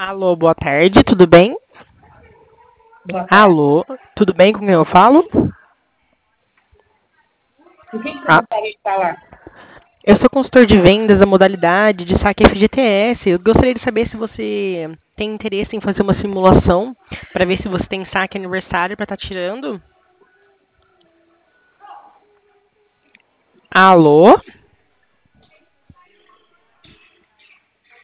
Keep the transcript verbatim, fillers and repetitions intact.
Alô, boa tarde, tudo bem? Boa tarde. Alô, tudo bem com quem eu falo? O que que você Ah, gostaria de falar? eu sou consultor de vendas da modalidade de saque F G T S. Eu gostaria de saber se você tem interesse em fazer uma simulação para ver se você tem saque aniversário para estar tirando. Alô?